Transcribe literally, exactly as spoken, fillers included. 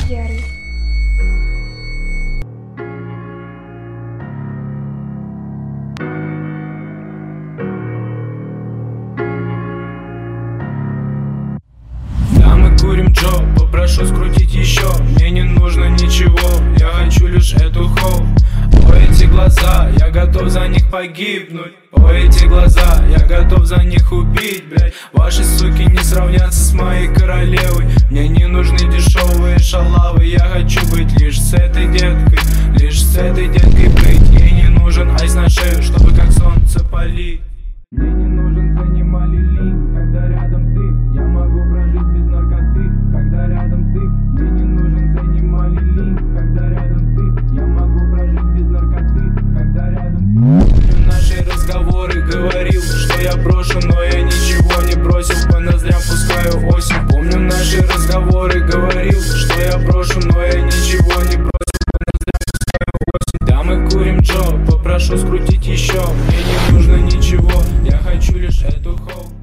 Ярый. Да, мы курим Джо, попрошу скрутить еще. Мне не нужно ничего, я хочу лишь эту хоу. О, эти глаза, я готов за них погибнуть. О, эти глаза, я готов за них убить, блядь. Ваши суки не сравнятся с моей королевой. Мне не нужны дешевые шалавы. Я хочу быть лишь с этой деткой, лишь с этой деткой быть. Ей не нужен айс на шею, чтобы как солнце палить. Мне не нужен занимали линк, когда рядом ты. Я могу прожить без наркоты, когда рядом ты. Мне не нужен занимали линк, когда рядом ты. Я могу прожить без наркоты, когда рядом ты. Наши разговоры говорил, что я брошу, но я ничего не бросил. По ноздрям пускаю осень. Помню наши разговоры говорил, что я брошу, но я ничего не бросил. По ноздрям пускаю осень. Да, мы курим Джо, попрошу скрутить еще. Мне не нужно ничего, я хочу лишь эту хоу.